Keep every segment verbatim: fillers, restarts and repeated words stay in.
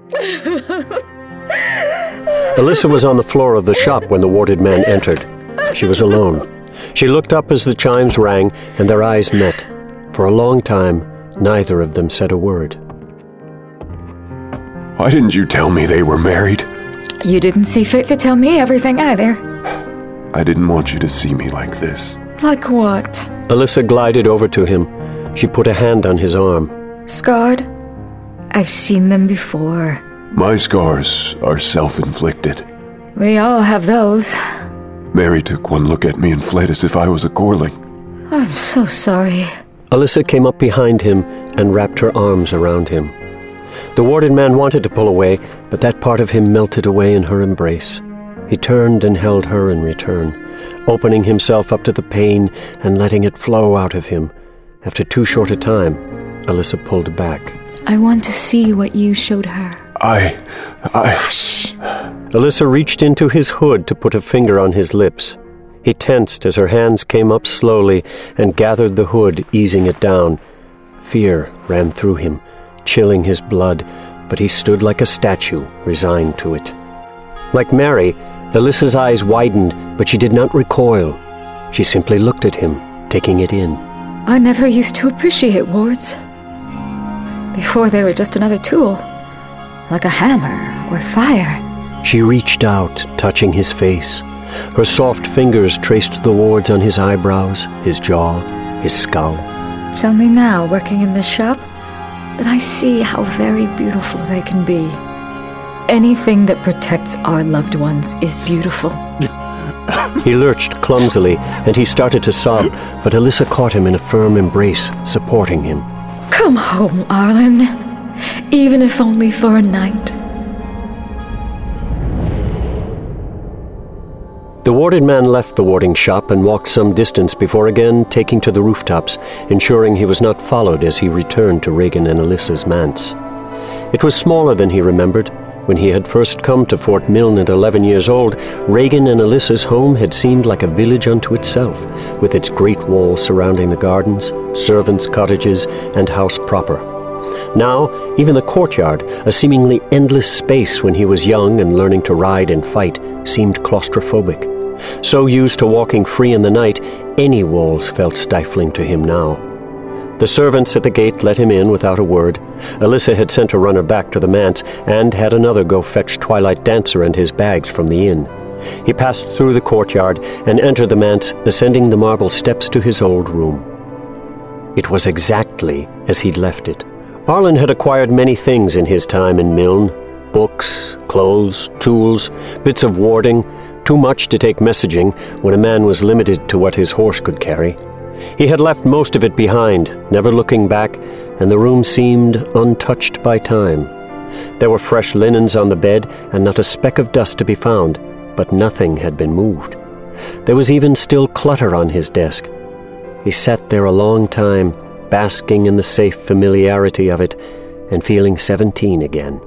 Alyssa was on the floor of the shop when the warded man entered. She was alone. She looked up as the chimes rang, and their eyes met. For a long time, neither of them said a word. Why didn't you tell me they were married? You didn't see fit to tell me everything either. I didn't want you to see me like this. Like what? Alyssa glided over to him. She put a hand on his arm. Scarred? I've seen them before. My scars are self-inflicted. We all have those. Mary took one look at me and fled as if I was a Corling. I'm so sorry. Alyssa came up behind him and wrapped her arms around him. The warded man wanted to pull away, but that part of him melted away in her embrace. He turned and held her in return, opening himself up to the pain and letting it flow out of him. After too short a time, Alyssa pulled back. I want to see what you showed her. I... I... Hush. Alyssa reached into his hood to put a finger on his lips. He tensed as her hands came up slowly and gathered the hood, easing it down. Fear ran through him, chilling his blood, but he stood like a statue, resigned to it. Like Mary, Alyssa's eyes widened, but she did not recoil. She simply looked at him, taking it in. I never used to appreciate wards. Before they were just another tool, like a hammer or fire. She reached out, touching his face. Her soft fingers traced the wards on his eyebrows, his jaw, his skull. It's only now, working in this shop, that I see how very beautiful they can be. Anything that protects our loved ones is beautiful. He lurched clumsily, and he started to sob, but Alyssa caught him in a firm embrace, supporting him. Come home, Arlen, even if only for a night. The warded man left the warding shop and walked some distance before again taking to the rooftops, ensuring he was not followed as he returned to Regan and Alyssa's manse. It was smaller than he remembered. When he had first come to Fort Milne at eleven years old, Regan and Alyssa's home had seemed like a village unto itself, with its great walls surrounding the gardens, servants' cottages, and house proper. Now, even the courtyard, a seemingly endless space when he was young and learning to ride and fight, seemed claustrophobic. So used to walking free in the night, any walls felt stifling to him now. The servants at the gate let him in without a word. Alyssa had sent a runner back to the manse and had another go fetch Twilight Dancer and his bags from the inn. He passed through the courtyard and entered the manse, ascending the marble steps to his old room. It was exactly as he'd left it. Arlen had acquired many things in his time in Milne. Books, clothes, tools, bits of warding, too much to take messaging when a man was limited to what his horse could carry. He had left most of it behind, never looking back, and the room seemed untouched by time. There were fresh linens on the bed and not a speck of dust to be found, but nothing had been moved. There was even still clutter on his desk. He sat there a long time, basking in the safe familiarity of it and feeling seventeen again.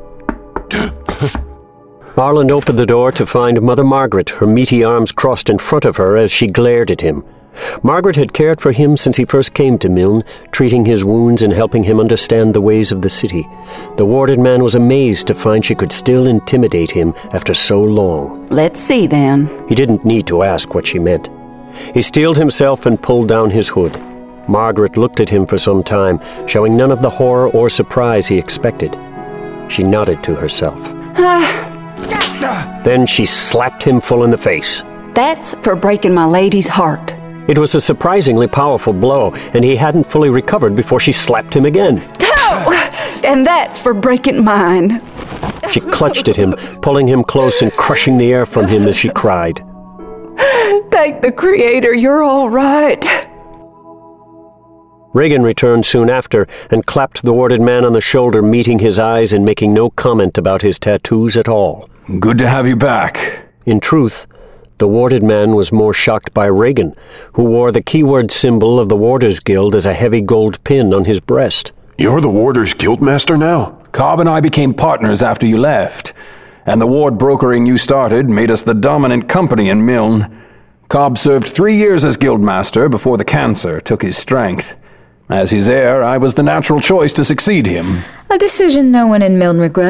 Arlen opened the door to find Mother Margaret, her meaty arms crossed in front of her as she glared at him. Margaret had cared for him since he first came to Milne, treating his wounds and helping him understand the ways of the city. The warded man was amazed to find she could still intimidate him after so long. Let's see, then. He didn't need to ask what she meant. He steeled himself and pulled down his hood. Margaret looked at him for some time, showing none of the horror or surprise he expected. She nodded to herself. Then she slapped him full in the face. That's for breaking my lady's heart. It was a surprisingly powerful blow, and he hadn't fully recovered before she slapped him again. Oh, and that's for breaking mine. She clutched at him, pulling him close and crushing the air from him as she cried. Thank the Creator, you're all right. Regan returned soon after and clapped the warded man on the shoulder, meeting his eyes and making no comment about his tattoos at all. Good to have you back. In truth, the warded man was more shocked by Regan, who wore the keyword symbol of the Warders Guild as a heavy gold pin on his breast. You're the Warders Guildmaster now? Cobb and I became partners after you left, and the ward brokering you started made us the dominant company in Milne. Cobb served three years as Guildmaster before the cancer took his strength. As his heir, I was the natural choice to succeed him. A decision no one in Milne regrets.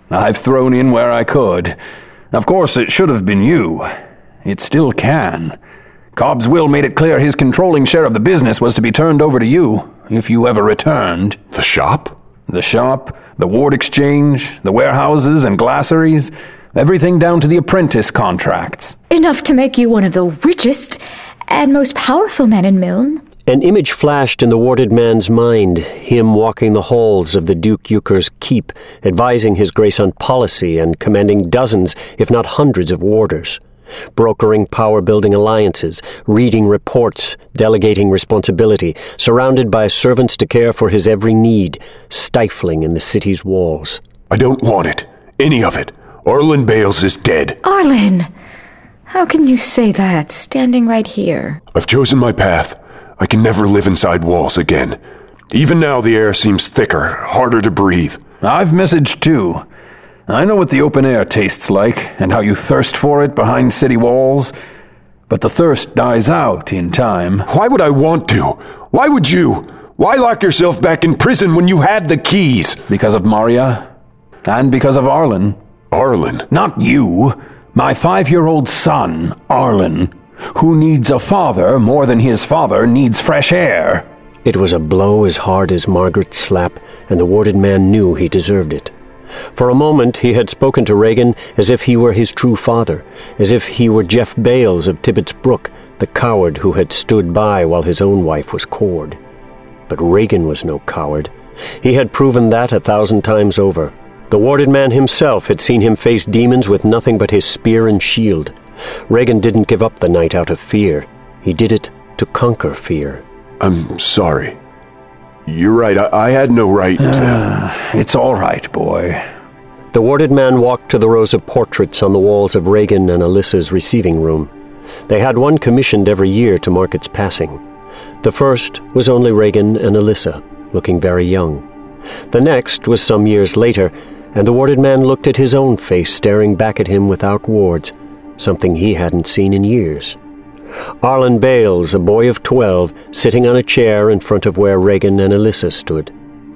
I've thrown in where I could. Of course, it should have been you. It still can. Cobb's will made it clear his controlling share of the business was to be turned over to you, if you ever returned. The shop? The shop, the ward exchange, the warehouses and glasseries, everything down to the apprentice contracts. Enough to make you one of the richest and most powerful men in Milne. An image flashed in the warded man's mind, him walking the halls of the Duke Euchre's keep, advising his grace on policy and commanding dozens, if not hundreds of warders, brokering power-building alliances, reading reports, delegating responsibility, surrounded by servants to care for his every need, stifling in the city's walls. I don't want it. Any of it. Arlen Bales is dead. Arlen! How can you say that, standing right here? I've chosen my path. I can never live inside walls again. Even now the air seems thicker, harder to breathe. I've messaged too. I know what the open air tastes like, and how you thirst for it behind city walls. But the thirst dies out in time. Why would I want to? Why would you? Why lock yourself back in prison when you had the keys? Because of Maria, and because of Arlen. Arlen? Not you. My five-year-old son, Arlen, who needs a father more than his father needs fresh air. It was a blow as hard as Margaret's slap, and the warded man knew he deserved it. For a moment he had spoken to Regan as if he were his true father, as if he were Jeff Bales of Tibbetts Brook, the coward who had stood by while his own wife was cored. But Regan was no coward. He had proven that a thousand times over. The warded man himself had seen him face demons with nothing but his spear and shield. Regan didn't give up the night out of fear. He did it to conquer fear. I'm sorry. You're right, I, I had no right to... Uh, it's all right, boy. The warded man walked to the rows of portraits on the walls of Regan and Alyssa's receiving room. They had one commissioned every year to mark its passing. The first was only Regan and Alyssa, looking very young. The next was some years later, and the warded man looked at his own face staring back at him without wards, something he hadn't seen in years. Arlen Bales, a boy of twelve, sitting on a chair in front of where Regan and Alyssa stood.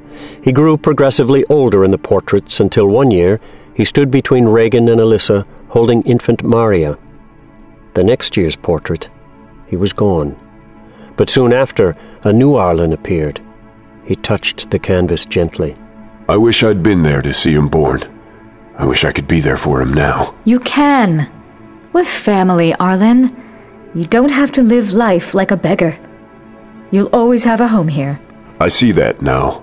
He grew progressively older in the portraits until one year he stood between Regan and Alyssa holding infant Maria. The next year's portrait, he was gone. But soon after, a new Arlen appeared. He touched the canvas gently. I wish I'd been there to see him born. I wish I could be there for him now. You can. We're family, Arlen. You don't have to live life like a beggar. You'll always have a home here. I see that now.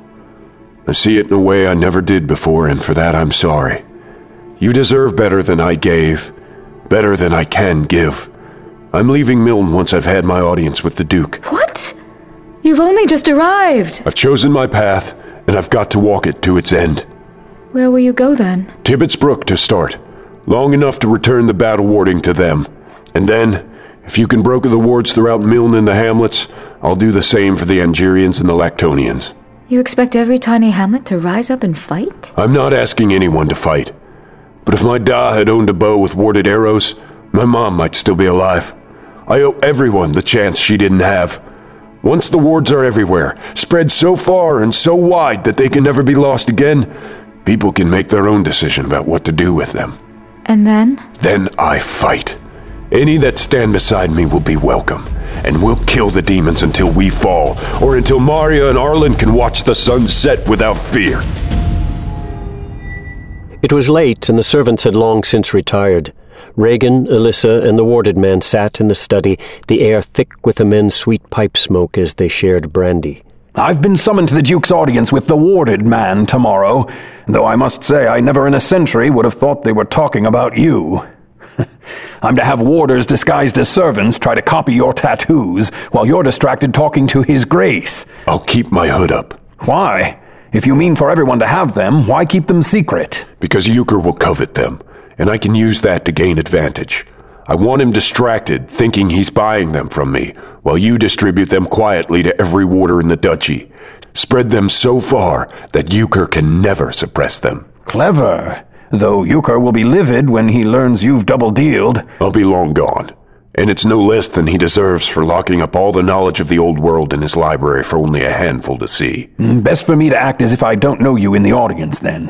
I see it in a way I never did before, and for that I'm sorry. You deserve better than I gave, better than I can give. I'm leaving Milne once I've had my audience with the Duke. What? You've only just arrived. I've chosen my path, and I've got to walk it to its end. Where will you go then? Tibbetts Brook to start. Long enough to return the battle warding to them. And then, if you can broker the wards throughout Milne and the hamlets, I'll do the same for the Angerians and the Lactonians. You expect every tiny hamlet to rise up and fight? I'm not asking anyone to fight. But if my da had owned a bow with warded arrows, my mom might still be alive. I owe everyone the chance she didn't have. Once the wards are everywhere, spread so far and so wide that they can never be lost again, people can make their own decision about what to do with them. And then? Then I fight. Any that stand beside me will be welcome, and we'll kill the demons until we fall, or until Maria and Arlen can watch the sun set without fear. It was late, and the servants had long since retired. Regan, Alyssa, and the warded man sat in the study, the air thick with the men's sweet pipe smoke as they shared brandy. I've been summoned to the Duke's audience with the warded man tomorrow, though I must say I never in a century would have thought they were talking about you. I'm to have warders disguised as servants try to copy your tattoos while you're distracted talking to His Grace. I'll keep my hood up. Why? If you mean for everyone to have them, why keep them secret? Because Euchre will covet them, and I can use that to gain advantage. I want him distracted, thinking he's buying them from me, while you distribute them quietly to every warder in the duchy. Spread them so far that Euchre can never suppress them. Clever. Though Euchre will be livid when he learns you've double-dealed. I'll be long gone, and it's no less than he deserves for locking up all the knowledge of the old world in his library for only a handful to see. Best for me to act as if I don't know you in the audience, then.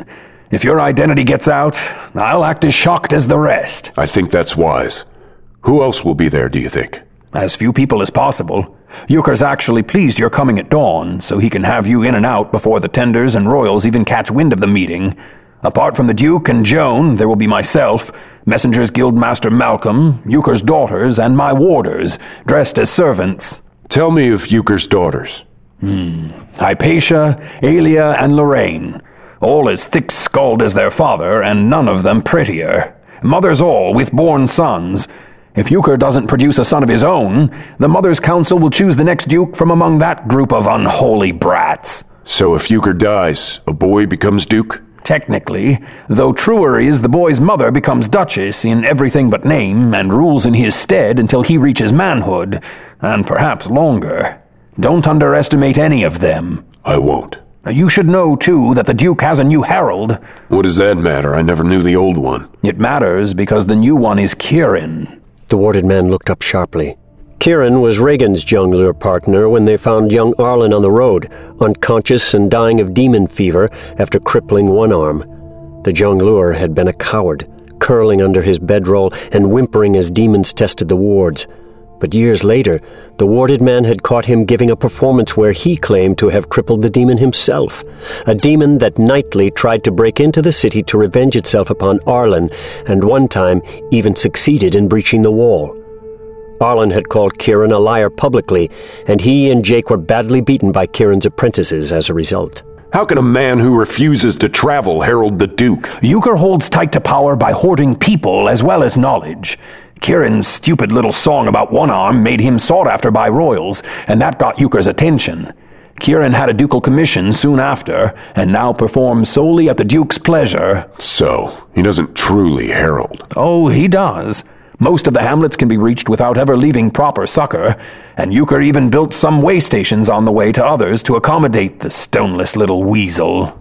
If your identity gets out, I'll act as shocked as the rest. I think that's wise. Who else will be there, do you think? As few people as possible. Euchre's actually pleased you're coming at dawn, so he can have you in and out before the tenders and royals even catch wind of the meeting. Apart from the Duke and Joan, there will be myself, Messengers Guildmaster Malcolm, Euchre's daughters, and my warders, dressed as servants. Tell me of Euchre's daughters. Hmm. Hypatia, Aelia, and Lorraine. All as thick-skulled as their father, and none of them prettier. Mothers all, with born sons. If Euchre doesn't produce a son of his own, the Mother's Council will choose the next duke from among that group of unholy brats. So if Euchre dies, a boy becomes duke? Technically, though truer is the boy's mother becomes duchess in everything but name and rules in his stead until he reaches manhood, and perhaps longer. Don't underestimate any of them. I won't. You should know, too, that the Duke has a new herald. What does that matter? I never knew the old one. It matters because the new one is Kieran. The warded man looked up sharply. Kieran was Regan's jongleur partner when they found young Arlen on the road, unconscious and dying of demon fever after crippling one arm. The jongleur had been a coward, curling under his bedroll and whimpering as demons tested the wards. But years later, the warded man had caught him giving a performance where he claimed to have crippled the demon himself, a demon that nightly tried to break into the city to revenge itself upon Arlen, and one time even succeeded in breaching the wall. Arlen had called Kieran a liar publicly, and he and Jake were badly beaten by Kieran's apprentices as a result. How can a man who refuses to travel herald the Duke? Euchre holds tight to power by hoarding people as well as knowledge. Kieran's stupid little song about one arm made him sought after by royals, and that got Euchre's attention. Kieran had a ducal commission soon after, and now performs solely at the Duke's pleasure. So, he doesn't truly herald. Oh, he does. Most of the hamlets can be reached without ever leaving proper succor, and Euchre even built some way stations on the way to others to accommodate the stoneless little weasel.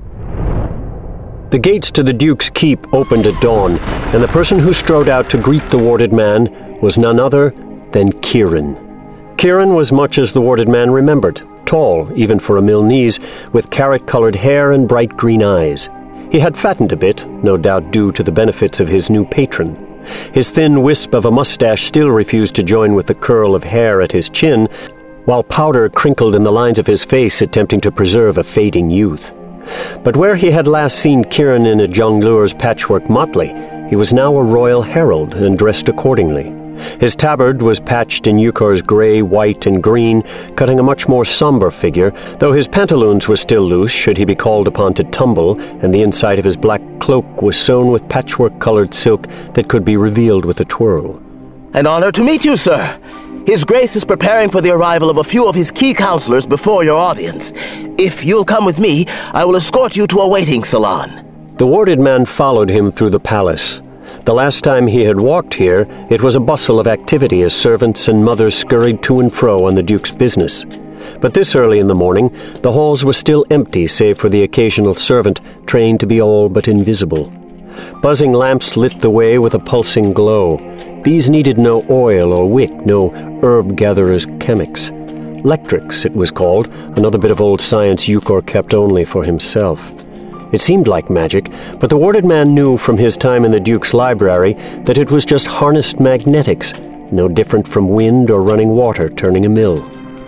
The gates to the Duke's keep opened at dawn, and the person who strode out to greet the warded man was none other than Kieran. Kieran was much as the warded man remembered, tall, even for a Milnese, with carrot-colored hair and bright green eyes. He had fattened a bit, no doubt due to the benefits of his new patron. His thin wisp of a mustache still refused to join with the curl of hair at his chin, while powder crinkled in the lines of his face, attempting to preserve a fading youth. But where he had last seen Kieran in a jongleur's patchwork motley, he was now a royal herald and dressed accordingly. His tabard was patched in Euchre's grey, white, and green, cutting a much more sombre figure, though his pantaloons were still loose should he be called upon to tumble, and the inside of his black cloak was sewn with patchwork-coloured silk that could be revealed with a twirl. An honor to meet you, sir. His Grace is preparing for the arrival of a few of his key counselors before your audience. If you'll come with me, I will escort you to a waiting salon. The warded man followed him through the palace. The last time he had walked here, it was a bustle of activity as servants and mothers scurried to and fro on the Duke's business. But this early in the morning, the halls were still empty save for the occasional servant trained to be all but invisible. Buzzing lamps lit the way with a pulsing glow. These needed no oil or wick, no herb-gatherer's chemics. Lectrix, it was called, another bit of old science Euchre kept only for himself. It seemed like magic, but the warded man knew from his time in the Duke's library that it was just harnessed magnetics, no different from wind or running water turning a mill.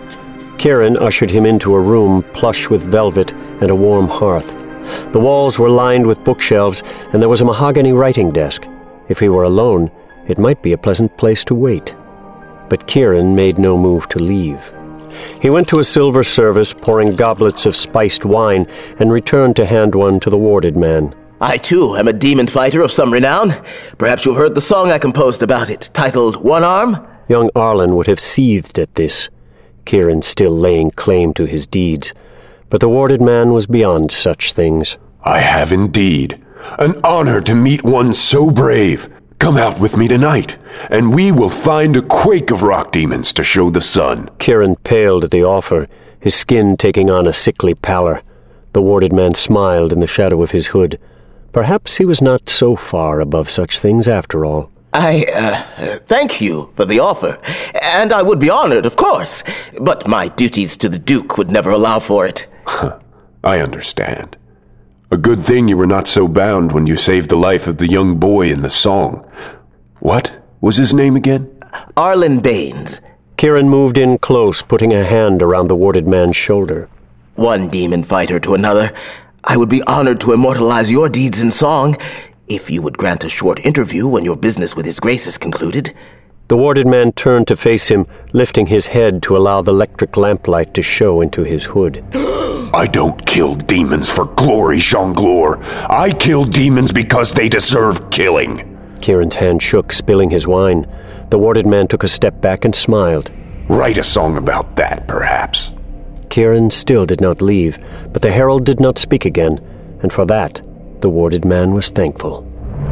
Kieran ushered him into a room plush with velvet and a warm hearth. The walls were lined with bookshelves, and there was a mahogany writing desk. If he were alone, it might be a pleasant place to wait. But Kieran made no move to leave. He went to a silver service, pouring goblets of spiced wine, and returned to hand one to the warded man. I, too, am a demon fighter of some renown. Perhaps you've heard the song I composed about it, titled One Arm? Young Arlen would have seethed at this, Kieran still laying claim to his deeds. But the warded man was beyond such things. I have indeed. An honor to meet one so brave. Come out with me tonight, and we will find a quake of rock demons to show the sun. Kieran paled at the offer, his skin taking on a sickly pallor. The warded man smiled in the shadow of his hood. Perhaps he was not so far above such things after all. I, uh, thank you for the offer, and I would be honored, of course, but my duties to the Duke would never allow for it. I understand. A good thing you were not so bound when you saved the life of the young boy in the song. What was his name again? Arlen Baines. Kieran moved in close, putting a hand around the warded man's shoulder. One demon fighter to another. I would be honored to immortalize your deeds in song, if you would grant a short interview when your business with His Grace is concluded. The warded man turned to face him, lifting his head to allow the electric lamplight to show into his hood. I don't kill demons for glory, Jongleur. I kill demons because they deserve killing. Kieran's hand shook, spilling his wine. The warded man took a step back and smiled. Write a song about that, perhaps. Kieran still did not leave, but the herald did not speak again, and for that, the warded man was thankful.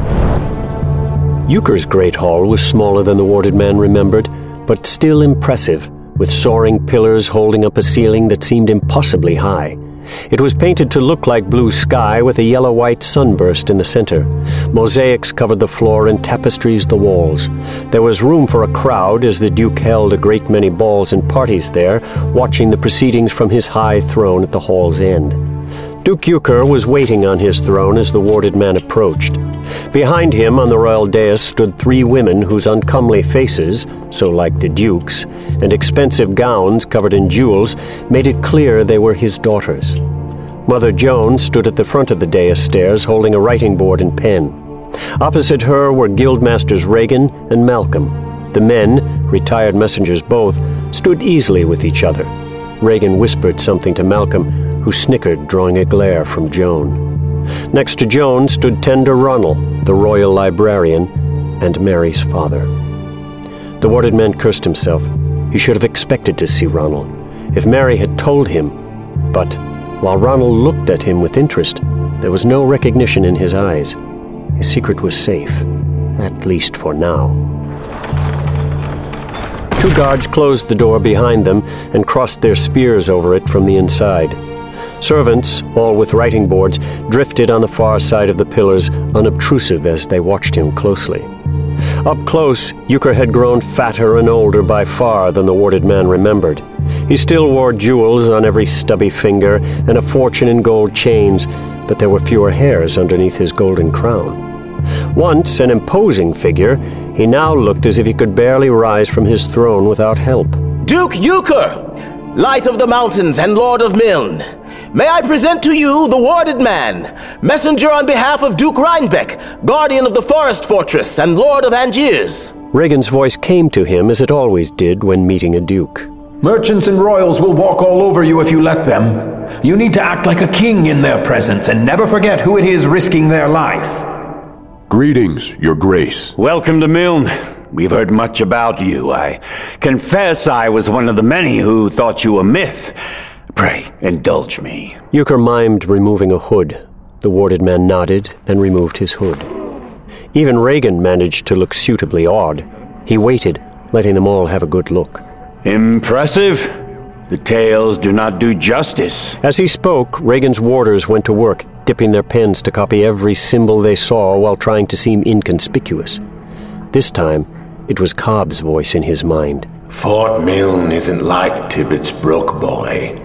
Euchre's great hall was smaller than the warded man remembered, but still impressive, with soaring pillars holding up a ceiling that seemed impossibly high. It was painted to look like blue sky with a yellow-white sunburst in the center. Mosaics covered the floor and tapestries the walls. There was room for a crowd as the Duke held a great many balls and parties there, watching the proceedings from his high throne at the hall's end. Duke Euchre was waiting on his throne as the warded man approached. Behind him on the royal dais stood three women whose uncomely faces, so like the Duke's, and expensive gowns covered in jewels made it clear they were his daughters. Mother Joan stood at the front of the dais stairs holding a writing board and pen. Opposite her were Guildmasters Regan and Malcolm. The men, retired messengers both, stood easily with each other. Regan whispered something to Malcolm, who snickered, drawing a glare from Joan. Next to Joan stood Tender Ronald, the royal librarian, and Mary's father. The warded man cursed himself. He should have expected to see Ronald, if Mary had told him. But while Ronald looked at him with interest, there was no recognition in his eyes. His secret was safe, at least for now. Two guards closed the door behind them and crossed their spears over it from the inside. Servants, all with writing boards, drifted on the far side of the pillars, unobtrusive as they watched him closely. Up close, Euchre had grown fatter and older by far than the warded man remembered. He still wore jewels on every stubby finger and a fortune in gold chains, but there were fewer hairs underneath his golden crown. Once an imposing figure, he now looked as if he could barely rise from his throne without help. Duke Euchre, Light of the Mountains and Lord of Milne, may I present to you the warded man, messenger on behalf of Duke Rhinebeck, guardian of the forest fortress and Lord of Angiers. Regan's voice came to him as it always did when meeting a duke. Merchants and royals will walk all over you if you let them. You need to act like a king in their presence and never forget who it is risking their life. Greetings, Your Grace. Welcome to Milne. We've heard much about you. I confess I was one of the many who thought you a myth. Pray, indulge me. Euchre mimed removing a hood. The warded man nodded and removed his hood. Even Regan managed to look suitably awed. He waited, letting them all have a good look. Impressive. The tales do not do justice. As he spoke, Regan's warders went to work, dipping their pens to copy every symbol they saw while trying to seem inconspicuous. This time, it was Cobb's voice in his mind. Fort Milne isn't like Tibbet's Brook, boy.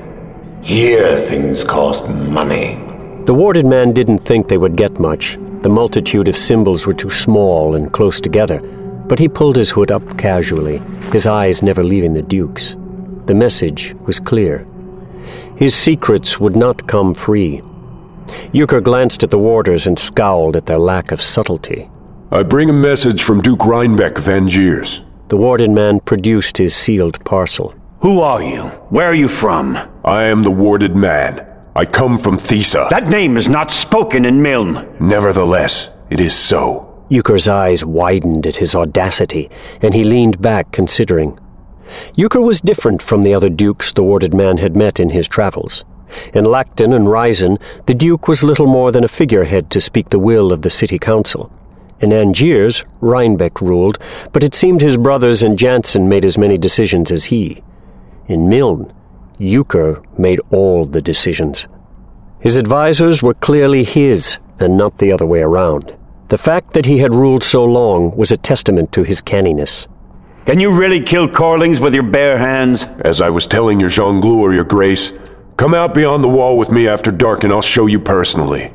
Here things cost money. The warded man didn't think they would get much. The multitude of symbols were too small and close together, but he pulled his hood up casually, his eyes never leaving the Duke's. The message was clear. His secrets would not come free. Euchre glanced at the warders and scowled at their lack of subtlety. I bring a message from Duke Rhinebeck of Angiers. The warded man produced his sealed parcel. Who are you? Where are you from? I am the warded man. I come from Thesa. That name is not spoken in Milne. Nevertheless, it is so. Euchre's eyes widened at his audacity, and he leaned back, considering. Euchre was different from the other dukes the warded man had met in his travels. In Lacton and Ryzen, the duke was little more than a figurehead to speak the will of the city council. In Angiers, Rhinebeck ruled, but it seemed his brothers and Jansen made as many decisions as he. In Milne, Euchre made all the decisions. His advisors were clearly his, and not the other way around. The fact that he had ruled so long was a testament to his canniness. Can you really kill Corlings with your bare hands? As I was telling your Jongleur, Your Grace, Come out beyond the wall with me after dark and I'll show you personally.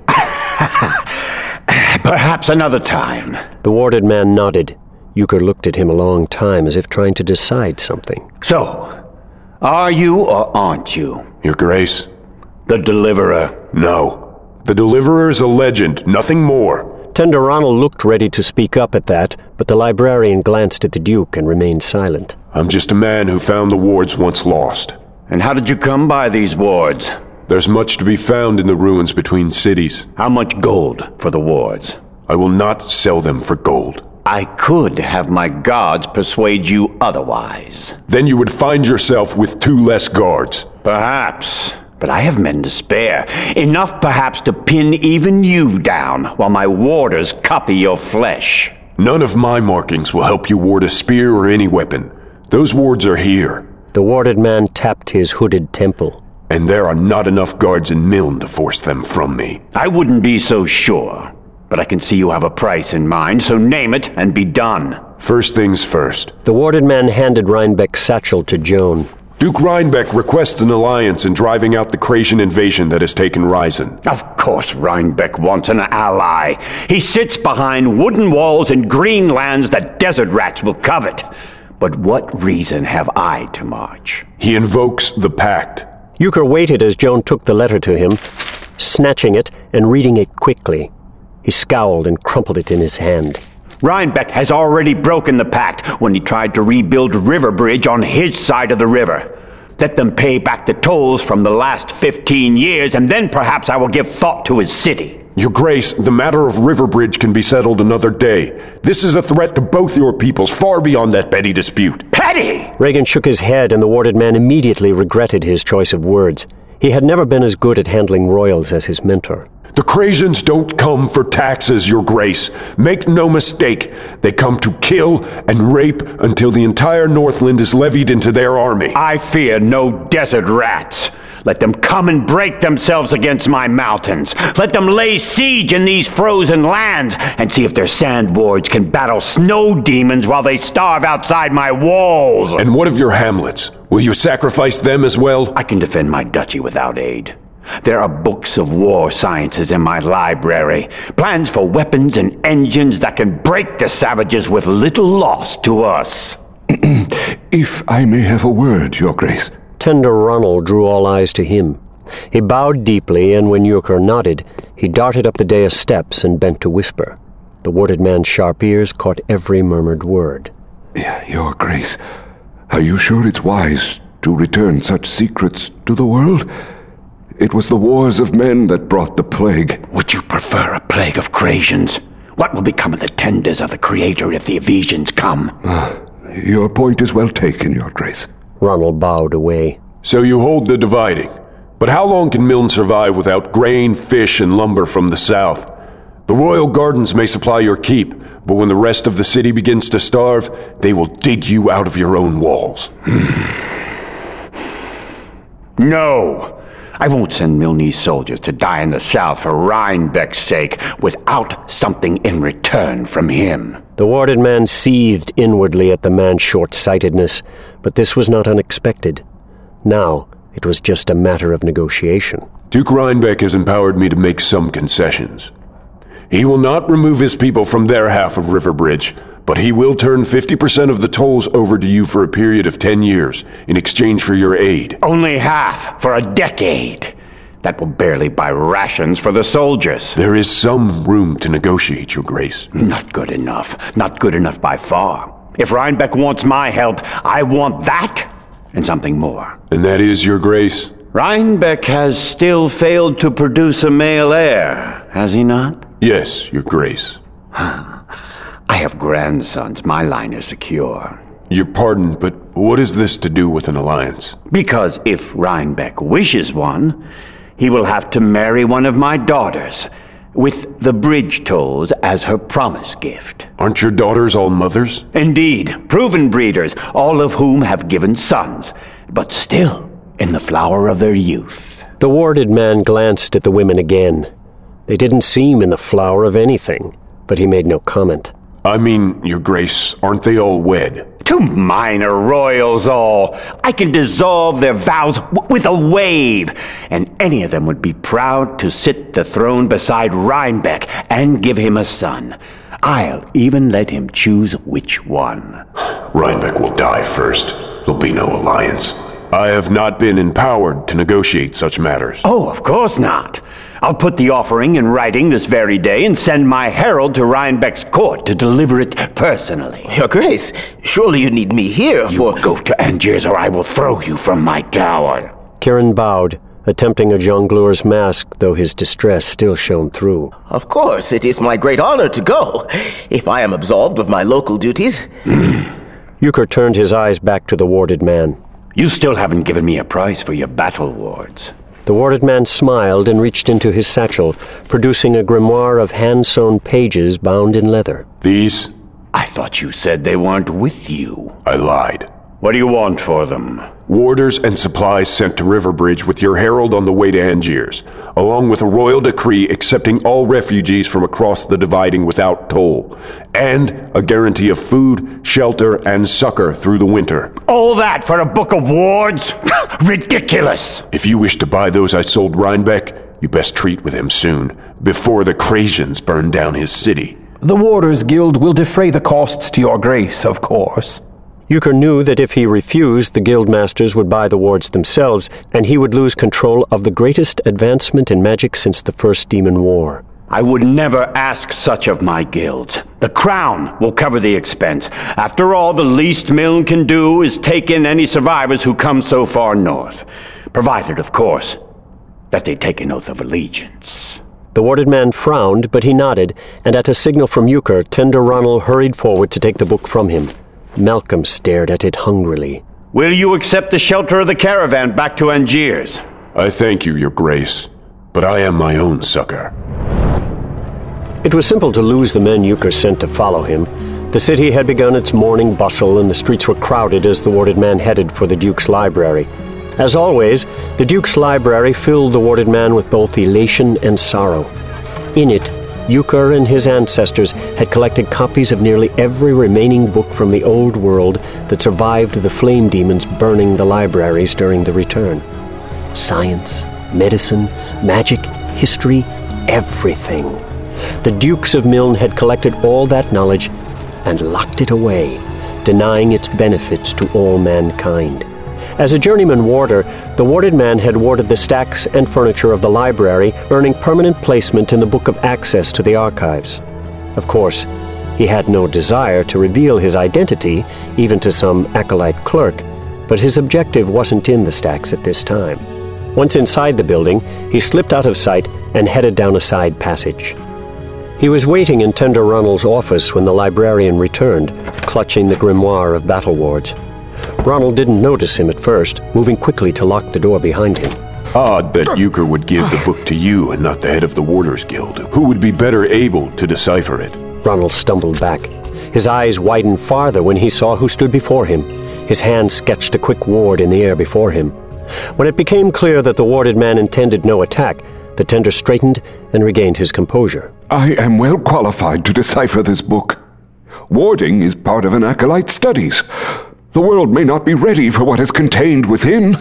Perhaps another time. The warded man nodded. Euchre looked at him a long time as if trying to decide something. So, are you or aren't you? Your Grace? The Deliverer? No. The Deliverer is a legend, nothing more. Tender Ronald looked ready to speak up at that, but the librarian glanced at the Duke and remained silent. I'm just a man who found the wards once lost. And how did you come by these wards? There's much to be found in the ruins between cities. How much gold for the wards? I will not sell them for gold. I could have my guards persuade you otherwise. Then you would find yourself with two less guards. Perhaps. But I have men to spare. Enough perhaps to pin even you down while my warders copy your flesh. None of my markings will help you ward a spear or any weapon. Those wards are here. The warded man tapped his hooded temple. And there are not enough guards in Milne to force them from me. I wouldn't be so sure. But I can see you have a price in mind, so name it and be done. First things first. The warded man handed Rhinebeck's satchel to Joan. Duke Rhinebeck requests an alliance in driving out the Krasian invasion that has taken Rysn. Of course Rhinebeck wants an ally. He sits behind wooden walls in green lands that desert rats will covet. But what reason have I to march? He invokes the pact. Euchre waited as Joan took the letter to him, snatching it and reading it quickly. He scowled and crumpled it in his hand. Rhinebeck has already broken the pact when he tried to rebuild Riverbridge on his side of the river. Let them pay back the tolls from the last fifteen years, and then perhaps I will give thought to his city. Your Grace, the matter of Riverbridge can be settled another day. This is a threat to both your peoples, far beyond that petty dispute. Petty! Regan shook his head, and the warded man immediately regretted his choice of words. He had never been as good at handling royals as his mentor. The Krasians don't come for taxes, Your Grace. Make no mistake. They come to kill and rape until the entire Northland is levied into their army. I fear no desert rats. Let them come and break themselves against my mountains. Let them lay siege in these frozen lands and see if their sandboards can battle snow demons while they starve outside my walls. And what of your hamlets? Will you sacrifice them as well? I can defend my duchy without aid. There are books of war sciences in my library, plans for weapons and engines that can break the savages with little loss to us. If I may have a word, Your Grace. Tender Ronald drew all eyes to him. He bowed deeply, and when Euchre nodded, he darted up the dais steps and bent to whisper. The warded man's sharp ears caught every murmured word. Your Grace, are you sure it's wise to return such secrets to the world? It was the wars of men that brought the plague. Would you prefer a plague of Krasians? What will become of the tenders of the Creator if the Evesians come? Uh, your point is well taken, Your Grace. Ronald bowed away. So you hold the dividing. But how long can Milne survive without grain, fish, and lumber from the south? The royal gardens may supply your keep, but when the rest of the city begins to starve, they will dig you out of your own walls. No! I won't send Milne's soldiers to die in the south for Rhinebeck's sake without something in return from him. The warded man seethed inwardly at the man's short-sightedness, but this was not unexpected. Now, it was just a matter of negotiation. Duke Rhinebeck has empowered me to make some concessions. He will not remove his people from their half of Riverbridge, but he will turn fifty percent of the tolls over to you for a period of ten years in exchange for your aid. Only half for a decade. That will barely buy rations for the soldiers. There is some room to negotiate, Your Grace. Not good enough. Not good enough by far. If Rhinebeck wants my help, I want that and something more. And that is, Your Grace? Rhinebeck has still failed to produce a male heir, has he not? Yes, Your Grace. I have grandsons. My line is secure. Your pardon, but what is this to do with an alliance? Because if Rhinebeck wishes one, he will have to marry one of my daughters, with the bridge tolls as her promise gift. Aren't your daughters all mothers? Indeed, proven breeders, all of whom have given sons, but still in the flower of their youth. The warded man glanced at the women again. They didn't seem in the flower of anything, but he made no comment. I mean, Your Grace, aren't they all wed? Two minor royals all. I can dissolve their vows w- with a wave, and any of them would be proud to sit the throne beside Rhinebeck and give him a son. I'll even let him choose which one. Rhinebeck will die first. There'll be no alliance. I have not been empowered to negotiate such matters. Oh, of course not. I'll put the offering in writing this very day and send my herald to Rhinebeck's court to deliver it personally. Your Grace, surely you need me here You for... will go to Angiers or I will throw you from my tower. Kirin bowed, attempting a jongleur's mask, though his distress still shone through. Of course, it is my great honor to go, if I am absolved of my local duties. Euchre turned his eyes back to the warded man. You still haven't given me a price for your battle wards. The warded man smiled and reached into his satchel, producing a grimoire of hand-sewn pages bound in leather. These? I thought you said they weren't with you. I lied. What do you want for them? Warders and supplies sent to Riverbridge with your herald on the way to Angiers, along with a royal decree accepting all refugees from across the dividing without toll, and a guarantee of food, shelter, and succor through the winter. All that for a book of wards? Ridiculous! If you wish to buy those I sold Rhinebeck, you best treat with him soon, before the Crasians burn down his city. The Warders Guild will defray the costs to your grace, of course. Euchre knew that if he refused, the guildmasters would buy the wards themselves, and he would lose control of the greatest advancement in magic since the First Demon War. I would never ask such of my guilds. The crown will cover the expense. After all, the least Milne can do is take in any survivors who come so far north. Provided, of course, that they take an oath of allegiance. The warded man frowned, but he nodded, and at a signal from Euchre, Tender Ronald hurried forward to take the book from him. Malcolm stared at it hungrily. Will you accept the shelter of the caravan back to Angiers? I thank you, your grace, but I am my own succor. It was simple to lose the men Euchre sent to follow him. The city had begun its morning bustle, and the streets were crowded as the warded man headed for the Duke's library. As always, the Duke's library filled the warded man with both elation and sorrow. In it, Euchre and his ancestors had collected copies of nearly every remaining book from the old world that survived the flame demons burning the libraries during the return. Science, medicine, magic, history, everything. The Dukes of Milne had collected all that knowledge and locked it away, denying its benefits to all mankind. As a journeyman warder, the warded man had warded the stacks and furniture of the library, earning permanent placement in the Book of Access to the archives. Of course, he had no desire to reveal his identity, even to some acolyte clerk, but his objective wasn't in the stacks at this time. Once inside the building, he slipped out of sight and headed down a side passage. He was waiting in Tender Ronald's office when the librarian returned, clutching the grimoire of battle wards. Ronald didn't notice him at first, moving quickly to lock the door behind him. Odd that Euchre would give the book to you and not the head of the Warders Guild, who would be better able to decipher it. Ronald stumbled back. His eyes widened farther when he saw who stood before him. His hand sketched a quick ward in the air before him. When it became clear that the warded man intended no attack, the tender straightened and regained his composure. I am well qualified to decipher this book. Warding is part of an acolyte's studies. The world may not be ready for what is contained within.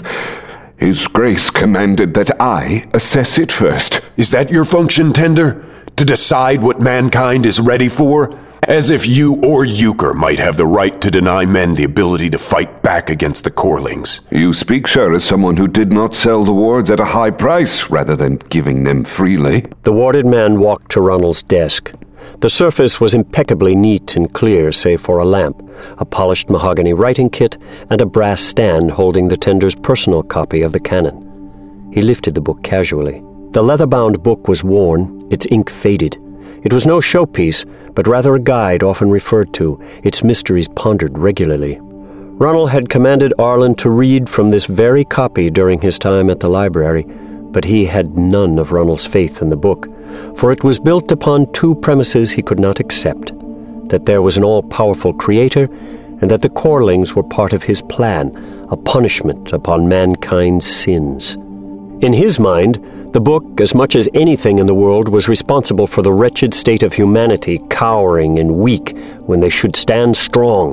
His Grace commanded that I assess it first. Is that your function, Tender? To decide what mankind is ready for? As if you or Euchre might have the right to deny men the ability to fight back against the Corlings. You speak, sir, as someone who did not sell the wards at a high price rather than giving them freely. The warded man walked to Ronald's desk. The surface was impeccably neat and clear, save for a lamp, a polished mahogany writing kit, and a brass stand holding the tender's personal copy of the canon. He lifted the book casually. The leather-bound book was worn, its ink faded. It was no showpiece, but rather a guide often referred to, its mysteries pondered regularly. Ronald had commanded Arlen to read from this very copy during his time at the library, but he had none of Ronald's faith in the book, for it was built upon two premises he could not accept, that there was an all-powerful creator, and that the Corlings were part of his plan, a punishment upon mankind's sins. In his mind, the book, as much as anything in the world, was responsible for the wretched state of humanity, cowering and weak when they should stand strong,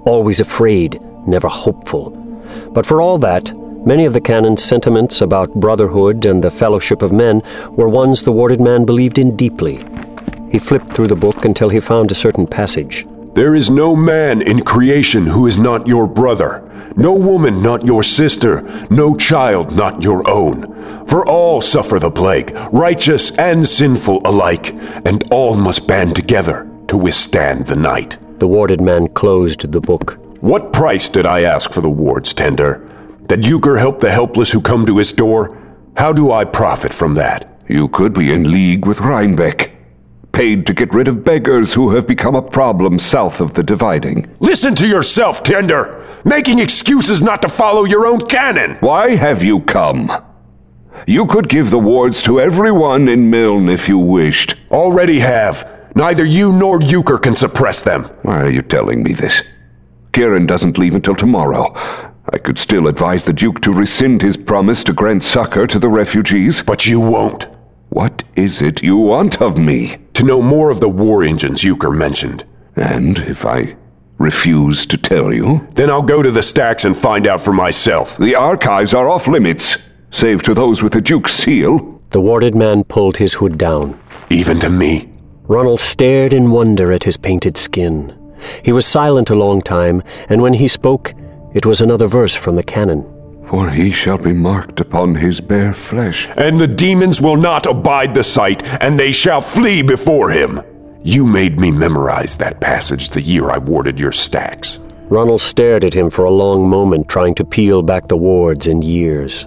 always afraid, never hopeful. But for all that, many of the canon's sentiments about brotherhood and the fellowship of men were ones the warded man believed in deeply. He flipped through the book until he found a certain passage. There is no man in creation who is not your brother, no woman not your sister, no child not your own. For all suffer the plague, righteous and sinful alike, and all must band together to withstand the night. The warded man closed the book. What price did I ask for the wards, Tender? That Euchre help the helpless who come to his door? How do I profit from that? You could be in league with Rhinebeck, paid to get rid of beggars who have become a problem south of the Dividing. Listen to yourself, Tender! Making excuses not to follow your own canon! Why have you come? You could give the wards to everyone in Milne if you wished. Already have. Neither you nor Euchre can suppress them. Why are you telling me this? Kieran doesn't leave until tomorrow. I could still advise the Duke to rescind his promise to grant succor to the refugees. But you won't. What is it you want of me? To know more of the war engines Euchre mentioned. And if I refuse to tell you? Then I'll go to the stacks and find out for myself. The archives are off limits, save to those with the Duke's seal. The warded man pulled his hood down. Even to me? Ronald stared in wonder at his painted skin. He was silent a long time, and when he spoke, it was another verse from the canon. For he shall be marked upon his bare flesh. And the demons will not abide the sight, and they shall flee before him. You made me memorize that passage the year I warded your stacks. Ronald stared at him for a long moment, trying to peel back the wards and years.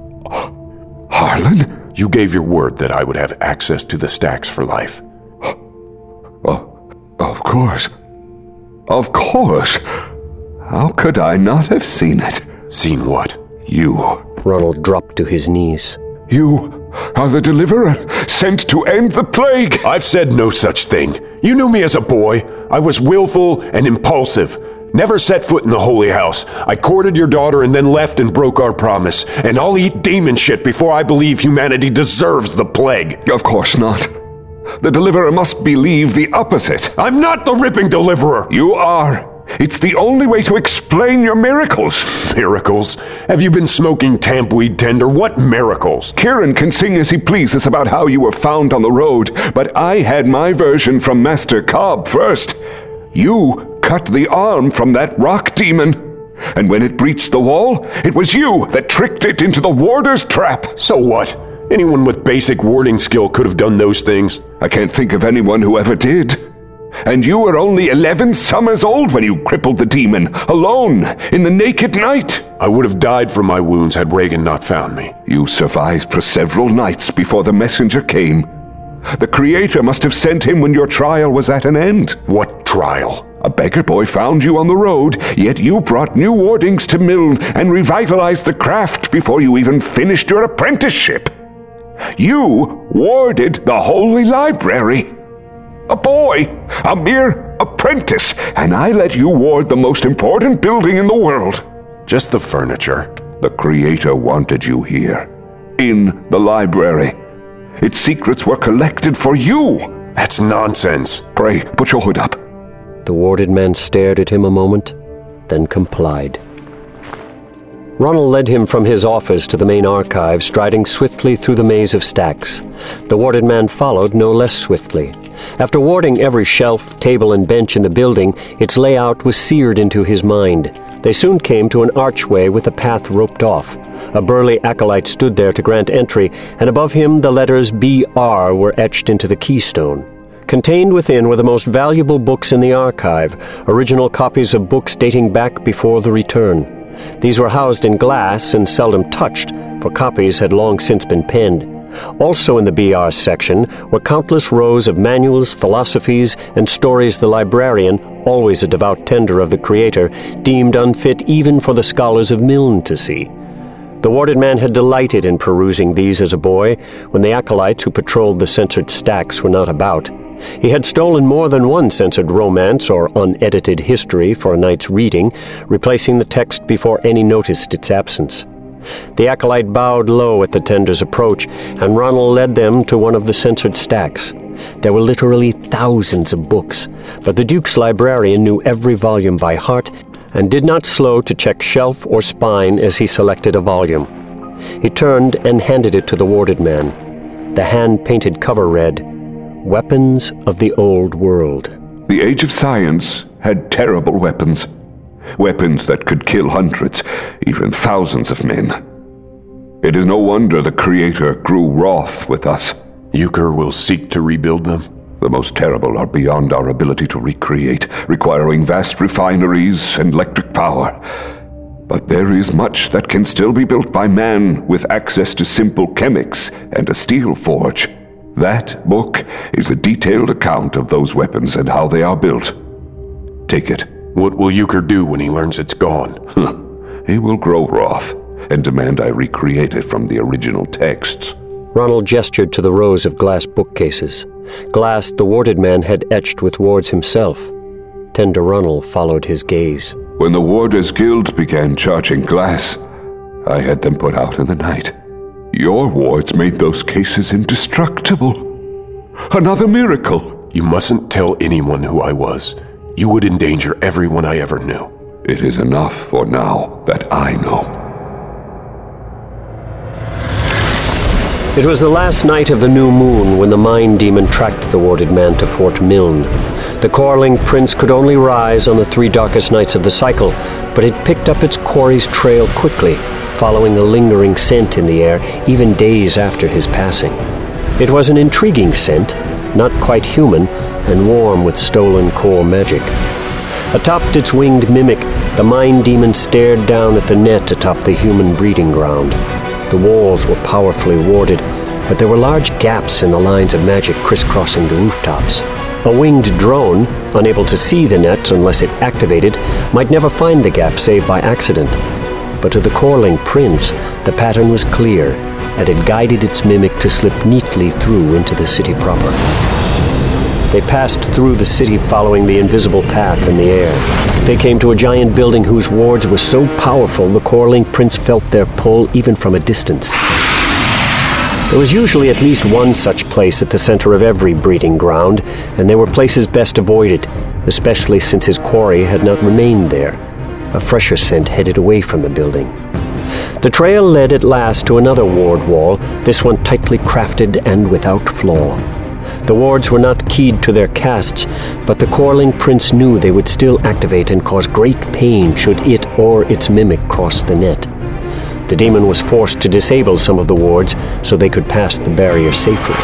Harlan? You gave your word that I would have access to the stacks for life. Oh, of course. Of course. How could I not have seen it? Seen what? You. Ronald dropped to his knees. You are the deliverer, sent to end the plague. I've said no such thing. You knew me as a boy. I was willful and impulsive. Never set foot in the holy house. I courted your daughter and then left and broke our promise. And I'll eat demon shit before I believe humanity deserves the plague. Of course not. The deliverer must believe the opposite. I'm not the ripping deliverer. You are. It's the only way to explain your miracles. Miracles? Have you been smoking tampweed, Tender? What miracles? Kieran can sing as he pleases about how you were found on the road, but I had my version from Master Cobb first. You cut the arm from that rock demon, and when it breached the wall, it was you that tricked it into the warder's trap. So what? Anyone with basic warding skill could have done those things. I can't think of anyone who ever did. And you were only eleven summers old when you crippled the demon, alone, in the naked night. I would have died from my wounds had Regan not found me. You survived for several nights before the messenger came. The Creator must have sent him when your trial was at an end. What trial? A beggar boy found you on the road, yet you brought new wardings to Milne and revitalized the craft before you even finished your apprenticeship. You warded the Holy Library. A boy, a mere apprentice, and I let you ward the most important building in the world. Just the furniture. The Creator wanted you here, in the library. Its secrets were collected for you. That's nonsense. Pray, put your hood up. The warded man stared at him a moment, then complied. Ronald led him from his office to the main archive, striding swiftly through the maze of stacks. The warded man followed no less swiftly. After warding every shelf, table, and bench in the building, its layout was seared into his mind. They soon came to an archway with a path roped off. A burly acolyte stood there to grant entry, and above him the letters B R were etched into the keystone. Contained within were the most valuable books in the archive, original copies of books dating back before the return. These were housed in glass and seldom touched, for copies had long since been penned. Also in the B R section were countless rows of manuals, philosophies, and stories the librarian, always a devout tender of the Creator, deemed unfit even for the scholars of Milne to see. The warded man had delighted in perusing these as a boy, when the acolytes who patrolled the censored stacks were not about. He had stolen more than one censored romance or unedited history for a night's reading, replacing the text before any noticed its absence. The acolyte bowed low at the tender's approach, and Ronald led them to one of the censored stacks. There were literally thousands of books, but the Duke's librarian knew every volume by heart and did not slow to check shelf or spine as he selected a volume. He turned and handed it to the warded man. The hand-painted cover read, Weapons of the Old World. The Age of Science had terrible weapons. Weapons that could kill hundreds, even thousands of men. It is no wonder the Creator grew wroth with us. Euchre will seek to rebuild them? The most terrible are beyond our ability to recreate, requiring vast refineries and electric power. But there is much that can still be built by man with access to simple chemics and a steel forge. That book is a detailed account of those weapons and how they are built. Take it. What will Euchre do when he learns it's gone? He will grow wroth and demand I recreate it from the original texts. Ronald gestured to the rows of glass bookcases. Glass the warded man had etched with wards himself. Tender Ronald followed his gaze. When the Warders Guild began charging glass, I had them put out in the night. Your wards made those cases indestructible. Another miracle. You mustn't tell anyone who I was. You would endanger everyone I ever knew. It is enough for now that I know. It was the last night of the new moon when the Mind Demon tracked the warded man to Fort Milne. The Corling Prince could only rise on the three darkest nights of the cycle, but it picked up its quarry's trail quickly, following a lingering scent in the air even days after his passing. It was an intriguing scent, not quite human, and warm with stolen core magic. Atop its winged mimic, the Mind Demon stared down at the net atop the human breeding ground. The walls were powerfully warded, but there were large gaps in the lines of magic crisscrossing the rooftops. A winged drone, unable to see the net unless it activated, might never find the gap save by accident. But to the Corling Prince, the pattern was clear, and it guided its mimic to slip neatly through into the city proper. They passed through the city following the invisible path in the air. They came to a giant building whose wards were so powerful the Corling Prince felt their pull even from a distance. There was usually at least one such place at the center of every breeding ground, and they were places best avoided, especially since his quarry had not remained there. A fresher scent headed away from the building. The trail led at last to another ward wall, this one tightly crafted and without flaw. The wards were not keyed to their casts, but the Corling Prince knew they would still activate and cause great pain should it or its mimic cross the net. The demon was forced to disable some of the wards so they could pass the barrier safely.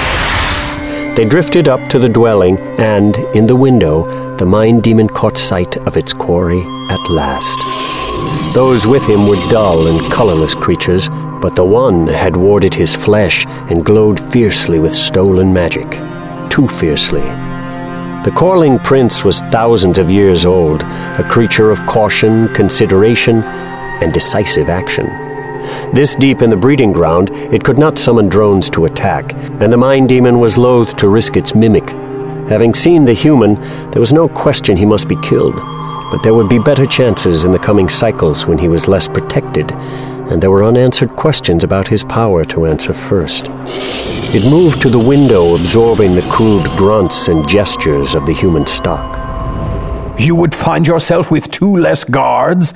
They drifted up to the dwelling, and, in the window, the Mind Demon caught sight of its quarry at last. Those with him were dull and colorless creatures, but the one had warded his flesh and glowed fiercely with stolen magic. Too fiercely. The Corling Prince was thousands of years old, a creature of caution, consideration, and decisive action. This deep in the breeding ground, it could not summon drones to attack, and the Mind Demon was loath to risk its mimic. Having seen the human, there was no question he must be killed, but there would be better chances in the coming cycles when he was less protected, and there were unanswered questions about his power to answer first. It moved to the window, absorbing the crude grunts and gestures of the human stock. You would find yourself with two less guards?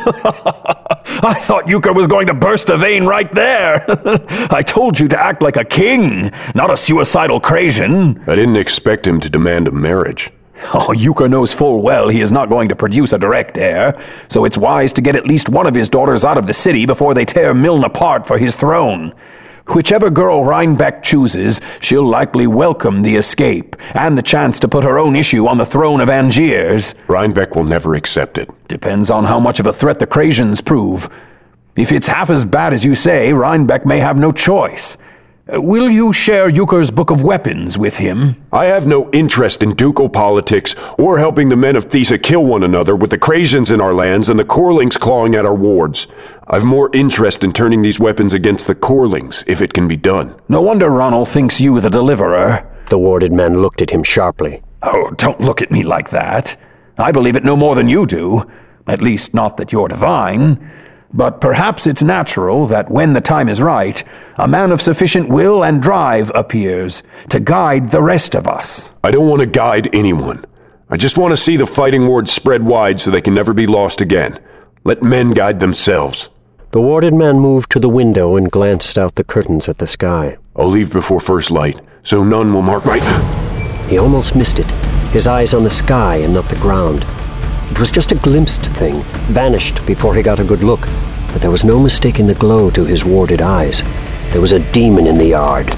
I thought Euchre was going to burst a vein right there. I told you to act like a king, not a suicidal Crasian. I didn't expect him to demand a marriage. Oh, Euchre knows full well he is not going to produce a direct heir, so it's wise to get at least one of his daughters out of the city before they tear Milne apart for his throne. Whichever girl Rhinebeck chooses, she'll likely welcome the escape and the chance to put her own issue on the throne of Angiers. Rhinebeck will never accept it. Depends on how much of a threat the Crasians prove. If it's half as bad as you say, Rhinebeck may have no choice. Will you share Euchre's Book of Weapons with him? I have no interest in ducal politics or helping the men of Thesa kill one another with the Crasians in our lands and the Corlings clawing at our wards. I've more interest in turning these weapons against the Corlings, if it can be done. No wonder Ronald thinks you the deliverer. The warded man looked at him sharply. Oh, don't look at me like that. I believe it no more than you do. At least not that you're divine. But perhaps it's natural that when the time is right, a man of sufficient will and drive appears to guide the rest of us. I don't want to guide anyone. I just want to see the fighting wards spread wide so they can never be lost again. Let men guide themselves. The warded man moved to the window and glanced out the curtains at the sky. I'll leave before first light, so none will mark my... He almost missed it, his eyes on the sky and not the ground. It was just a glimpsed thing, vanished before he got a good look, but there was no mistaking the glow to his warded eyes. There was a demon in the yard.